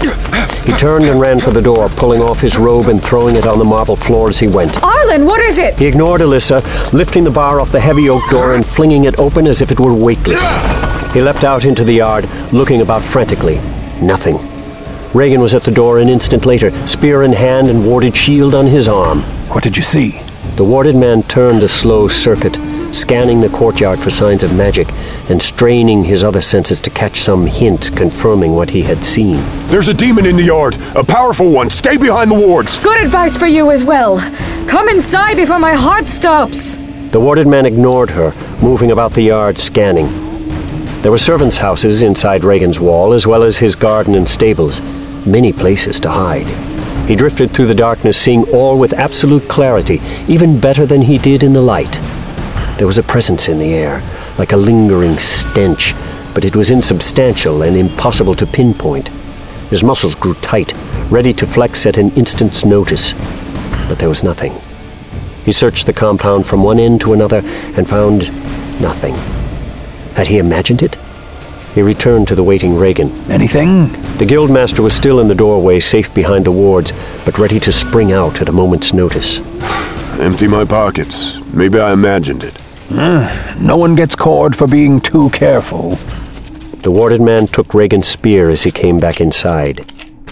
He turned and ran for the door, pulling off his robe and throwing it on the marble floor as he went. Arlen, what is it? He ignored Alyssa, lifting the bar off the heavy oak door and flinging it open as if it were weightless. He leapt out into the yard, looking about frantically. Nothing. Regan was at the door an instant later, spear in hand and warded shield on his arm. What did you see? The warded man turned a slow circuit, scanning the courtyard for signs of magic and straining his other senses to catch some hint confirming what he had seen. There's a demon in the yard, a powerful one. Stay behind the wards. Good advice for you as well. Come inside before my heart stops. The warded man ignored her, moving about the yard scanning. There were servants' houses inside Regan's wall, as well as his garden and stables, many places to hide. He drifted through the darkness, seeing all with absolute clarity, even better than he did in the light. There was a presence in the air, like a lingering stench, but it was insubstantial and impossible to pinpoint. His muscles grew tight, ready to flex at an instant's notice. But there was nothing. He searched the compound from one end to another and found nothing. Had he imagined it? He returned to the waiting Regan. Anything? The guildmaster was still in the doorway, safe behind the wards, but ready to spring out at a moment's notice. Empty my pockets. Maybe I imagined it. Uh, no one gets caught for being too careful. The warded man took Regan's spear as he came back inside.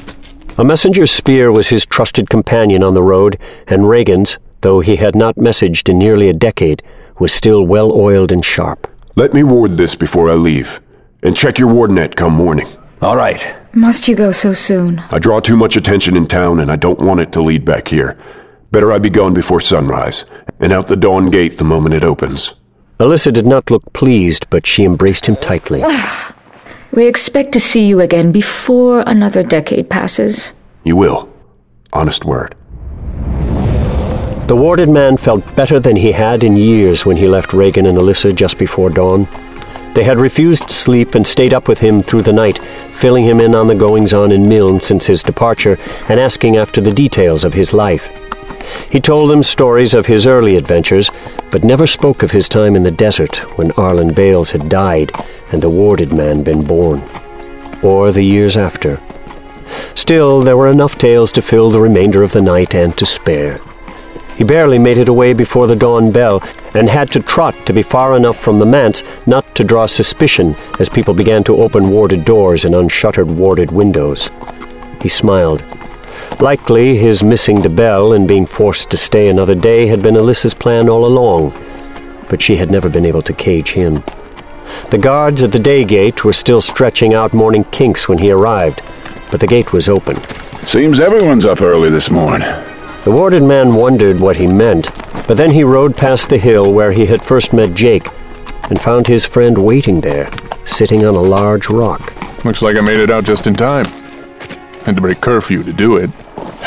A messenger's spear was his trusted companion on the road, and Regan's, though he had not messaged in nearly a decade, was still well-oiled and sharp. Let me ward this before I leave, and check your wardnet come morning. All right. Must you go so soon? I draw too much attention in town, and I don't want it to lead back here. Better I be gone before sunrise, and out the dawn gate the moment it opens. Alyssa did not look pleased, but she embraced him tightly. We expect to see you again before another decade passes. You will. Honest word. The warded man felt better than he had in years when he left Regan and Alyssa just before dawn. They had refused sleep and stayed up with him through the night, filling him in on the goings-on in Milne since his departure and asking after the details of his life. He told them stories of his early adventures, but never spoke of his time in the desert when Arlen Bales had died and the warded man been born, or the years after. Still, there were enough tales to fill the remainder of the night and to spare. He barely made it away before the dawn bell, and had to trot to be far enough from the manse not to draw suspicion as people began to open warded doors and unshuttered warded windows. He smiled. Likely his missing the bell and being forced to stay another day had been Alyssa's plan all along, but she had never been able to cage him. The guards at the day gate were still stretching out morning kinks when he arrived, but the gate was open. Seems everyone's up early this morning. The warded man wondered what he meant, but then he rode past the hill where he had first met Jake and found his friend waiting there, sitting on a large rock. Looks like I made it out just in time. Had to break curfew to do it.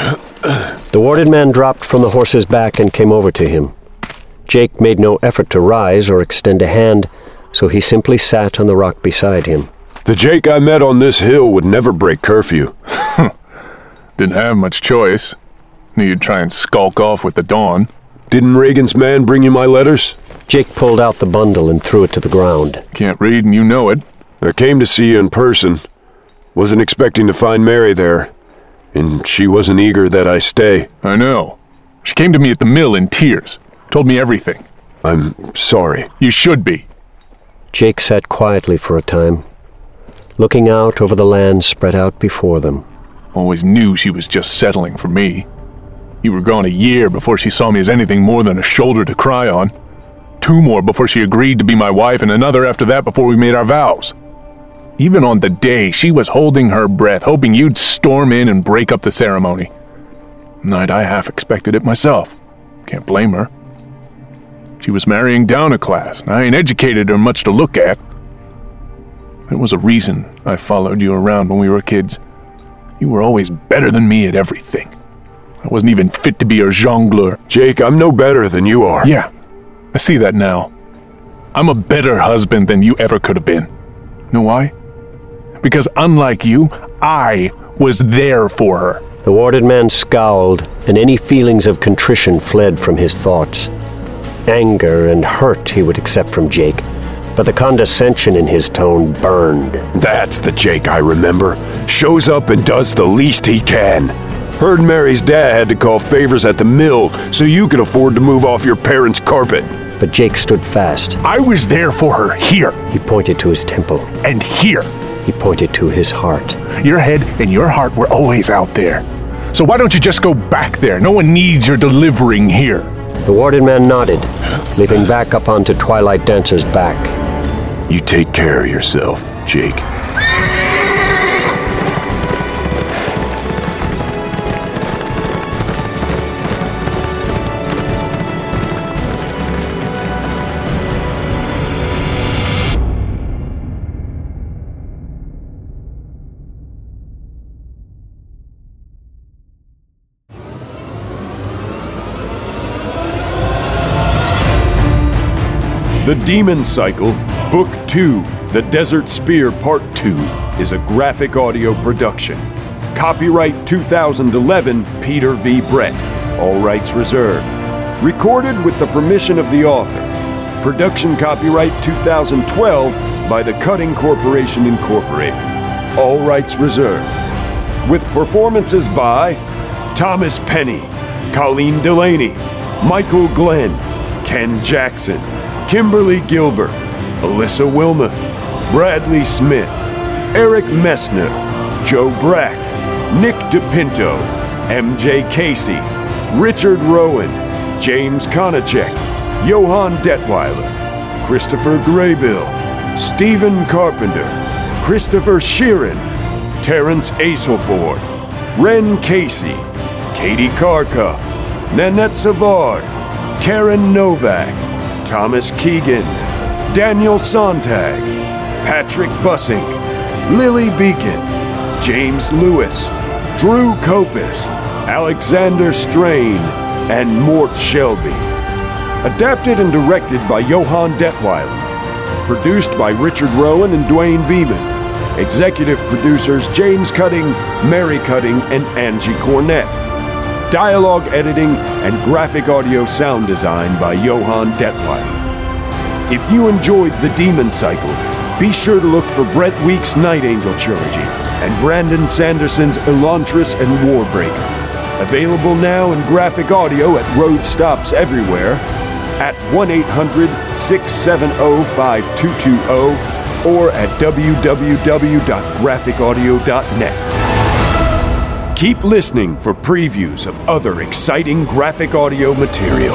The warded man dropped from the horse's back and came over to him. Jake made no effort to rise or extend a hand, so he simply sat on the rock beside him. The Jake I met on this hill would never break curfew. Didn't have much choice. Knew you'd try and skulk off with the dawn. Didn't Regan's man bring you my letters? Jake pulled out the bundle and threw it to the ground. Can't read and you know it. I came to see you in person. Wasn't expecting to find Mary there, and she wasn't eager that I stay. I know. She came to me at the mill in tears. Told me everything. I'm sorry. You should be. Jake sat quietly for a time, looking out over the land spread out before them. Always knew she was just settling for me. You were gone a year before she saw me as anything more than a shoulder to cry on. Two more before she agreed to be my wife, and another after that before we made our vows. Even on the day, she was holding her breath, hoping you'd storm in and break up the ceremony. Night I half expected it myself. Can't blame her. She was marrying down a class, and I ain't educated her much to look at. There was a reason I followed you around when we were kids. You were always better than me at everything. I wasn't even fit to be your jongleur. Jake, I'm no better than you are. Yeah, I see that now. I'm a better husband than you ever could have been. Know why? Because unlike you, I was there for her. The warded man scowled, and any feelings of contrition fled from his thoughts. Anger and hurt he would accept from Jake, but the condescension in his tone burned. That's the Jake I remember. Shows up and does the least he can. Heard Mary's dad had to call favors at the mill so you could afford to move off your parents' carpet. But Jake stood fast. I was there for her here. He pointed to his temple. And here. He pointed to his heart. Your head and your heart were always out there. So why don't you just go back there? No one needs your delivering here. The warded man nodded, leaping back up onto Twilight Dancer's back. You take care of yourself, Jake. The Demon Cycle, Book two, The Desert Spear Part two, is a graphic audio production. Copyright two thousand eleven, Peter V. Brett. All rights reserved. Recorded with the permission of the author. Production copyright two thousand twelve by The Cutting Corporation Incorporated. All rights reserved. With performances by Thomas Penny, Colleen Delaney, Michael Glenn, Ken Jackson, Kimberly Gilbert, Alyssa Wilmoth, Bradley Smith, Eric Messner, Joe Brack, Nick DePinto, M J Casey, Richard Rowan, James Konachek, Johann Detweiler, Christopher Graybill, Stephen Carpenter, Christopher Sheeran, Terrence Aselford, Ren Casey, Katie Karka, Nanette Savard, Karen Novak, Thomas Keegan, Daniel Sontag, Patrick Bussink, Lily Beacon, James Lewis, Drew Copus, Alexander Strain, and Mort Shelby. Adapted and directed by Johann Detweiler. Produced by Richard Rowan and Dwayne Beeman. Executive producers James Cutting, Mary Cutting, and Angie Cornett. Dialogue editing and graphic audio sound design by Johann Detweiler. If you enjoyed The Demon Cycle, be sure to look for Brett Weeks' Night Angel trilogy and Brandon Sanderson's Elantris and Warbreaker. Available now in graphic audio at road stops everywhere at one eight hundred, six seven zero, five two two zero or at w w w dot graphic audio dot net. Keep listening for previews of other exciting graphic audio material.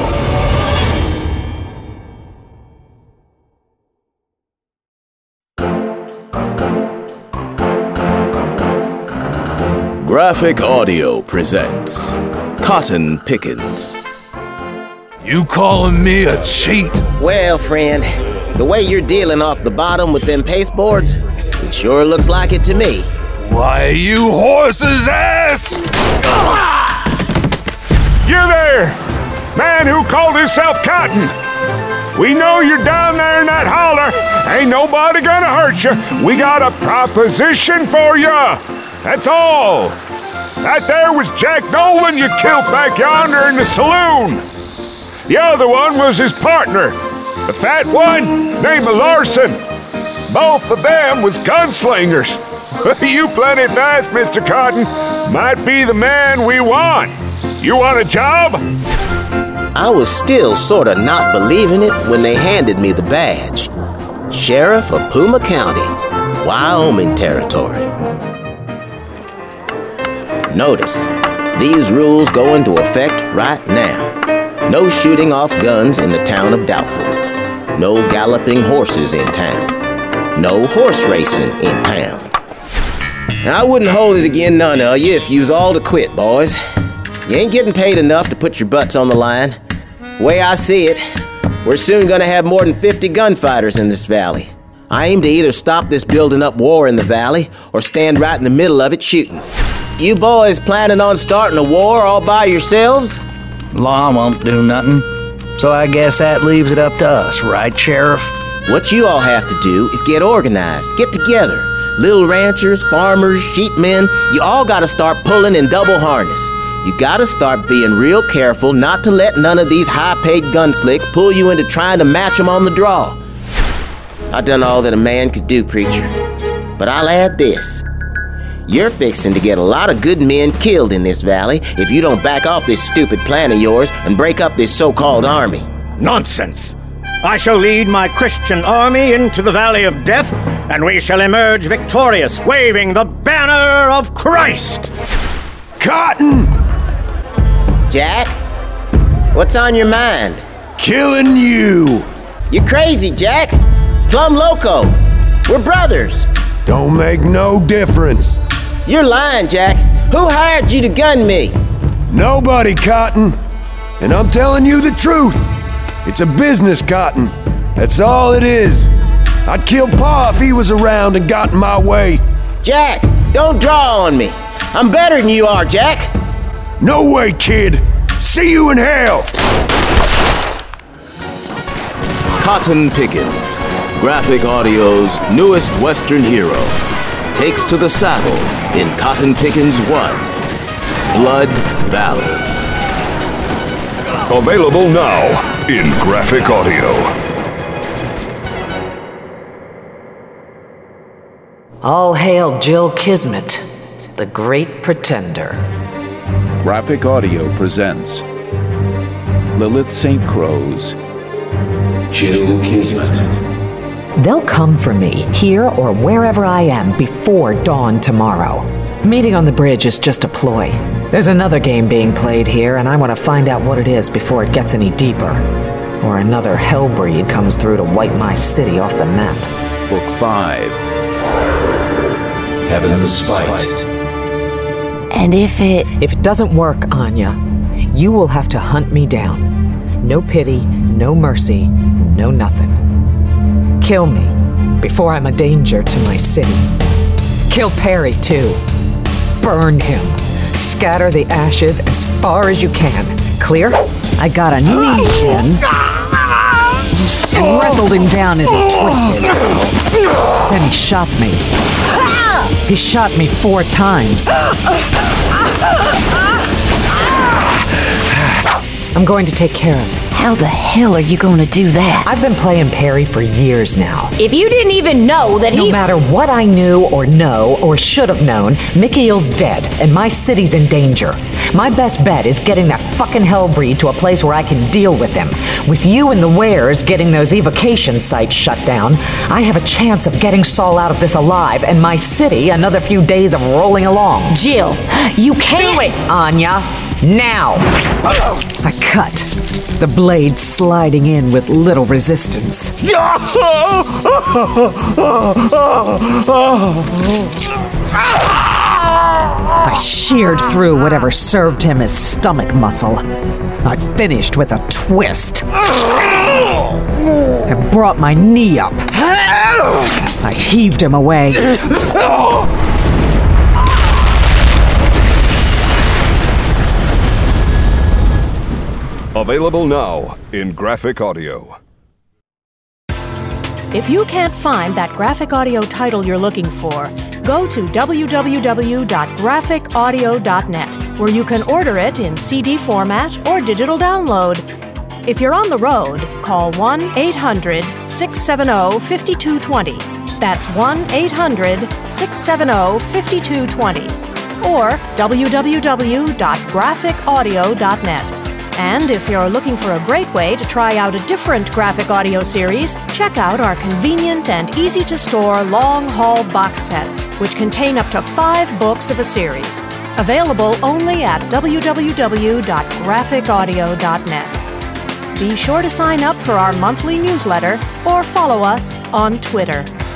Graphic Audio presents Cotton Pickens. You calling me a cheat? Well, friend, the way you're dealing off the bottom with them pasteboards, it sure looks like it to me. Why, you horse's ass! You there, man who called himself Cotton. We know you're down there in that holler. Ain't nobody gonna hurt you. We got a proposition for you. That's all. That there was Jack Nolan you killed back yonder in the saloon. The other one was his partner, the fat one named Larson. Both of them was gunslingers. You plenty fast, Mister Cotton. Might be the man we want. You want a job? I was still sort of not believing it when they handed me the badge. Sheriff of Puma County, Wyoming Territory. Notice, these rules go into effect right now. No shooting off guns in the town of Doubtful. No galloping horses in town. No horse racing in town. Now, I wouldn't hold it again none of you if you's all to quit, boys. You ain't getting paid enough to put your butts on the line. The way I see it, we're soon gonna have more than fifty gunfighters in this valley. I aim to either stop this building up war in the valley or stand right in the middle of it shooting. You boys planning on starting a war all by yourselves? Law won't do nothing, so I guess that leaves it up to us, right, Sheriff? What you all have to do is get organized, get together. Little ranchers, farmers, sheepmen, you all gotta start pulling in double harness. You gotta start being real careful not to let none of these high-paid gunslicks pull you into trying to match them on the draw. I done all that a man could do, preacher. But I'll add this. You're fixing to get a lot of good men killed in this valley if you don't back off this stupid plan of yours and break up this so-called army. Nonsense! I shall lead my Christian army into the Valley of Death, and we shall emerge victorious, waving the banner of Christ! Cotton! Jack, what's on your mind? Killing you! You're crazy, Jack. Plumb loco. We're brothers. Don't make no difference. You're lying, Jack. Who hired you to gun me? Nobody, Cotton. And I'm telling you the truth. It's a business, Cotton. That's all it is. I'd kill Pa if he was around and got in my way. Jack, don't draw on me. I'm better than you are, Jack. No way, kid. See you in hell. Cotton Pickens, Graphic Audio's newest Western hero, takes to the saddle in Cotton Pickens one, Blood Valley. Available now in Graphic Audio. All hail Jill Kismet, the great pretender. Graphic Audio presents Lilith Saint Crow's Jill Kismet. They'll come for me, here or wherever I am, before dawn tomorrow. Meeting on the bridge is just a ploy. There's another game being played here, and I want to find out what it is before it gets any deeper. Or another hellbreed comes through to wipe my city off the map. Book five. Heaven's Spite. And if it... If it doesn't work, Anya, you will have to hunt me down. No pity, no mercy, no nothing. Kill me before I'm a danger to my city. Kill Perry, too. Burn him. Scatter the ashes as far as you can. Clear? I got a knee in and wrestled him down as he twisted. Then he shot me. He shot me four times. I'm going to take care of it. How the hell are you going to do that? I've been playing Perry for years now. If you didn't even know that he... No matter what I knew or know or should have known, Mikhail's dead and my city's in danger. My best bet is getting that fucking hellbreed to a place where I can deal with him. With you and the Wares getting those evocation sites shut down, I have a chance of getting Saul out of this alive and my city another few days of rolling along. Jill, you can't... Do it, Anya. Now! I cut, the blade sliding in with little resistance. I sheared through whatever served him as stomach muscle. I finished with a twist. I brought my knee up. I heaved him away. Available now in Graphic Audio. If you can't find that graphic audio title you're looking for, go to w w w dot graphic audio dot net, where you can order it in C D format or digital download. If you're on the road, call one eight hundred six seven zero five two two zero. That's one eight hundred six seven zero five two two zero. Or w w w dot graphic audio dot net. And if you're looking for a great way to try out a different graphic audio series, check out our convenient and easy-to-store long-haul box sets, which contain up to five books of a series. Available only at w w w dot graphic audio dot net. Be sure to sign up for our monthly newsletter or follow us on Twitter.